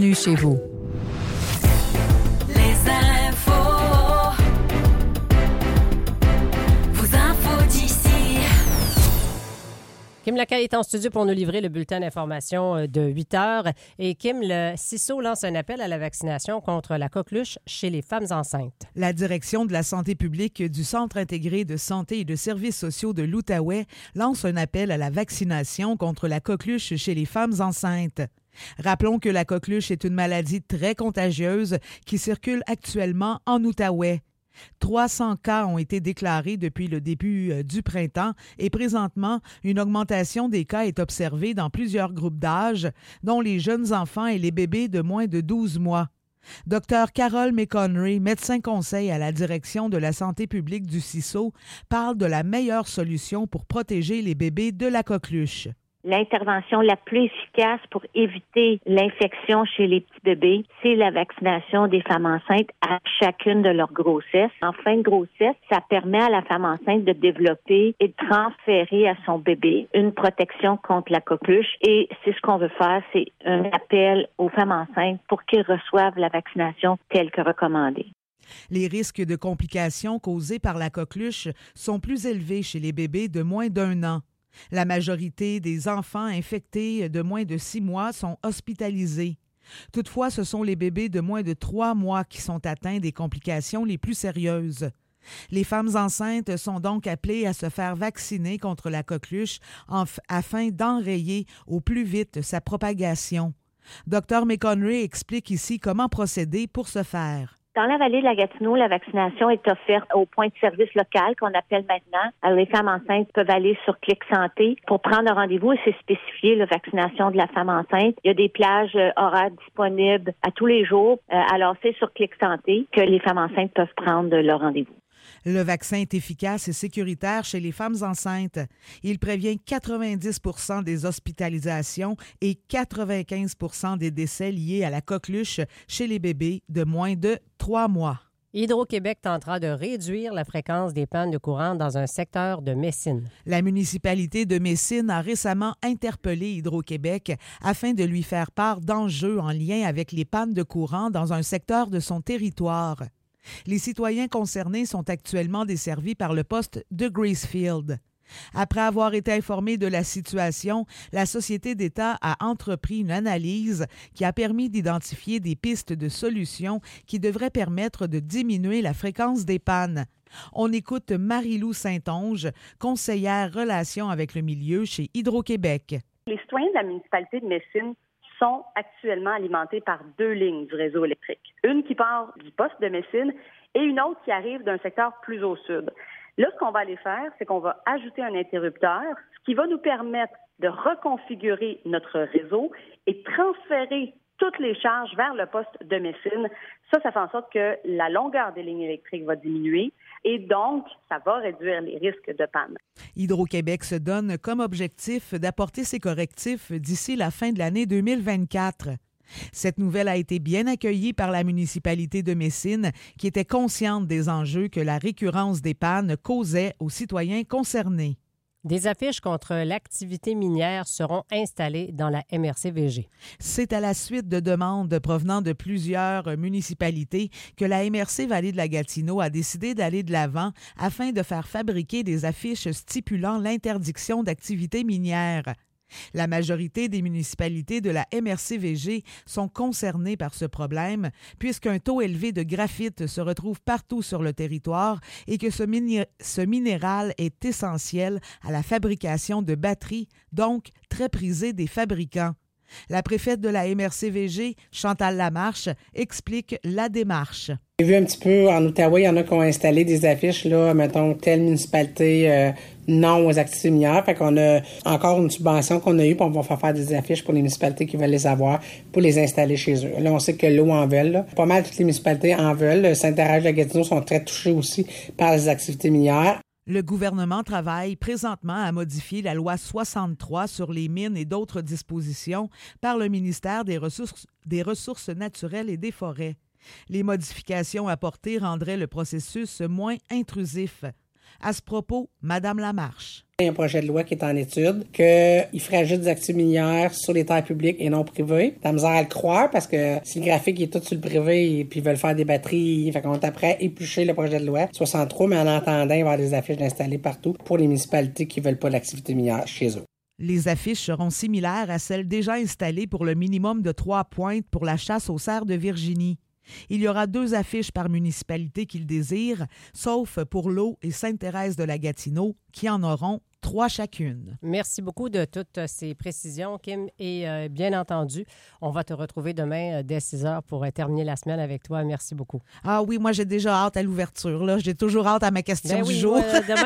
bienvenue chez vous. Les infos. Vos infos d'ici. Kim Lacaille est en studio pour nous livrer le bulletin d'information de 8 heures. Et Kim, le CISO lance un appel à la vaccination contre la coqueluche chez les femmes enceintes. La direction de la santé publique du Centre intégré de santé et de services sociaux de l'Outaouais lance un appel à la vaccination contre la coqueluche chez les femmes enceintes. Rappelons que la coqueluche est une maladie très contagieuse qui circule actuellement en Outaouais. 300 cas ont été déclarés depuis le début du printemps et présentement, une augmentation des cas est observée dans plusieurs groupes d'âge, dont les jeunes enfants et les bébés de moins de 12 mois. Dr Carol McConry, médecin conseil à la direction de la santé publique du CISO, parle de la meilleure solution pour protéger les bébés de la coqueluche. L'intervention la plus efficace pour éviter l'infection chez les petits bébés, c'est la vaccination des femmes enceintes à chacune de leurs grossesses. En fin de grossesse, ça permet à la femme enceinte de développer et de transférer à son bébé une protection contre la coqueluche. Et c'est ce qu'on veut faire, c'est un appel aux femmes enceintes pour qu'elles reçoivent la vaccination telle que recommandée. Les risques de complications causées par la coqueluche sont plus élevés chez les bébés de moins d'1 an. La majorité des enfants infectés de moins de 6 mois sont hospitalisés. Toutefois, ce sont les bébés de moins de 3 mois qui sont atteints des complications les plus sérieuses. Les femmes enceintes sont donc appelées à se faire vacciner contre la coqueluche afin d'enrayer au plus vite sa propagation. Dr McConry explique ici comment procéder pour ce faire. Dans la vallée de la Gatineau, la vaccination est offerte au point de service local qu'on appelle maintenant. Alors, les femmes enceintes peuvent aller sur Clic Santé pour prendre un rendez-vous et c'est spécifié la vaccination de la femme enceinte. Il y a des plages horaires disponibles à tous les jours. Alors, c'est sur Clic Santé que les femmes enceintes peuvent prendre leur rendez-vous. Le vaccin est efficace et sécuritaire chez les femmes enceintes. Il prévient 90% des hospitalisations et 95% des décès liés à la coqueluche chez les bébés de moins de 3 mois. Hydro-Québec tentera de réduire la fréquence des pannes de courant dans un secteur de Messine. La municipalité de Messine a récemment interpellé Hydro-Québec afin de lui faire part d'enjeux en lien avec les pannes de courant dans un secteur de son territoire. Les citoyens concernés sont actuellement desservis par le poste de Gracefield. Après avoir été informés de la situation, la Société d'État a entrepris une analyse qui a permis d'identifier des pistes de solutions qui devraient permettre de diminuer la fréquence des pannes. On écoute Marie-Lou Saint-Onge, conseillère relations avec le milieu chez Hydro-Québec. Les citoyens de la municipalité de Messine sont actuellement alimentés par 2 lignes du réseau électrique. Une qui part du poste de Messine et une autre qui arrive d'un secteur plus au sud. Là, ce qu'on va aller faire, c'est qu'on va ajouter un interrupteur, ce qui va nous permettre de reconfigurer notre réseau et transférer toutes les charges vers le poste de Messine. Ça fait en sorte que la longueur des lignes électriques va diminuer et donc, ça va réduire les risques de panne. Hydro-Québec se donne comme objectif d'apporter ses correctifs d'ici la fin de l'année 2024. Cette nouvelle a été bien accueillie par la municipalité de Messine, qui était consciente des enjeux que la récurrence des pannes causait aux citoyens concernés. Des affiches contre l'activité minière seront installées dans la MRC-VG. C'est à la suite de demandes provenant de plusieurs municipalités que la MRC Vallée de la Gatineau a décidé d'aller de l'avant afin de faire fabriquer des affiches stipulant l'interdiction d'activité minière. La majorité des municipalités de la MRC-VG sont concernées par ce problème puisqu'un taux élevé de graphite se retrouve partout sur le territoire et que ce minéral est essentiel à la fabrication de batteries, donc très prisé des fabricants. La préfète de la MRC-VG, Chantal Lamarche, explique la démarche. J'ai vu un petit peu en Outaouais, il y en a qui ont installé des affiches, là, mettons, telle municipalité, non aux activités minières. Fait qu'on a encore une subvention qu'on a eue, puis on va faire des affiches pour les municipalités qui veulent les avoir, pour les installer chez eux. Là, on sait que l'eau en veulent, là. Pas mal toutes les municipalités en veulent. Saint-Thérèse-de-la-Gatineau sont très touchées aussi par les activités minières. Le gouvernement travaille présentement à modifier la loi 63 sur les mines et d'autres dispositions par le ministère des Ressources naturelles et des Forêts. Les modifications apportées rendraient le processus moins intrusif. À ce propos, Mme Lamarche. Il y a un projet de loi qui est en étude qu'il ferait juste des activités minières sur les terres publiques et non privées. T'as misère à le croire parce que si le graphique est tout sur le privé et puis ils veulent faire des batteries, fait qu'on est après éplucher le projet de loi 63, mais en attendant, il va y avoir des affiches installées partout pour les municipalités qui veulent pas l'activité minière chez eux. Les affiches seront similaires à celles déjà installées pour le minimum de 3 pointes pour la chasse aux cerfs de Virginie. Il y aura 2 affiches par municipalité qu'ils désirent, sauf pour L'Eau et Sainte-Thérèse de la Gatineau, qui en auront 3 chacune. Merci beaucoup de toutes ces précisions, Kim. Et bien entendu, on va te retrouver demain dès 6 heures pour terminer la semaine avec toi. Merci beaucoup. Ah oui, moi, j'ai déjà hâte à l'ouverture. Là. J'ai toujours hâte à ma question du jour.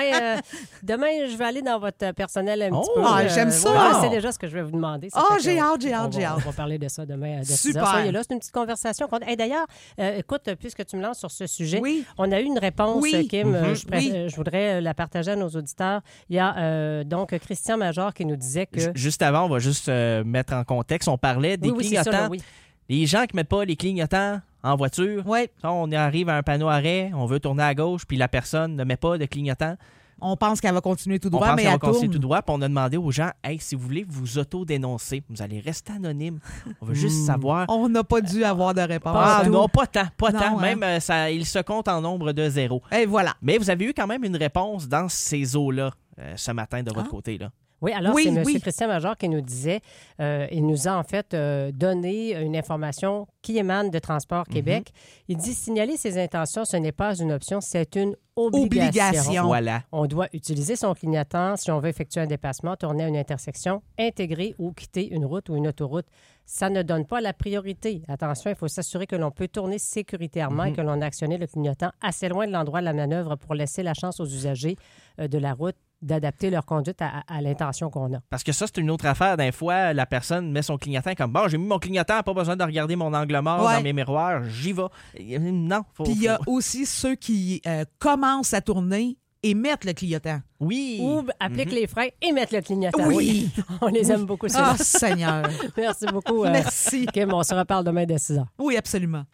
Demain, je vais aller dans votre personnel un petit peu. Ah, j'aime ça! Je sais déjà ce que je vais vous demander. J'ai hâte. On va parler de ça demain dès 6 Super. heures. Soyez là, c'est une petite conversation. D'ailleurs, écoute, puisque tu me lances sur ce sujet, on a eu une réponse, Kim. Je voudrais la partager à nos auditeurs. Il y a donc Christian Major qui nous disait que... Juste avant, on va juste mettre en contexte. On parlait des clignotants. Ça, là, Les gens qui ne mettent pas les clignotants en voiture, on arrive à un panneau arrêt, on veut tourner à gauche, puis la personne ne met pas de clignotant. On pense qu'elle va continuer tout droit, mais elle elle tourne. continuer tout droit, puis on a demandé aux gens, hey, si vous voulez vous auto-dénoncer, vous allez rester anonyme. On veut juste savoir. On n'a pas dû avoir de réponse. Non, pas tant. Non, Même, il se compte en nombre de 0. Et voilà. Mais vous avez eu quand même une réponse dans ces eaux-là ce matin de votre côté, là. Oui, alors c'est M. Christian Major qui nous disait, il nous a en fait donné une information qui émane de Transport Québec. Il dit, signaler ses intentions, ce n'est pas une option, c'est une obligation. Voilà. On doit utiliser son clignotant si on veut effectuer un déplacement, tourner à une intersection, intégrer ou quitter une route ou une autoroute. Ça ne donne pas la priorité. Attention, il faut s'assurer que l'on peut tourner sécuritairement et que l'on a actionné le clignotant assez loin de l'endroit de la manœuvre pour laisser la chance aux usagers de la route d'adapter leur conduite à l'intention qu'on a. Parce que ça, c'est une autre affaire. D'un fois, la personne met son clignotant comme « Bon, j'ai mis mon clignotant, pas besoin de regarder mon angle mort dans mes miroirs, j'y vais. » Non. Puis il y a aussi ceux qui commencent à tourner et mettre le clignotant. Oui. Ou appliquent les freins et mettent le clignotant. Oui. On les aime beaucoup. Ah, Seigneur. Merci beaucoup. Merci. Kim, on se reparle demain dès 6 heures. Oui, absolument.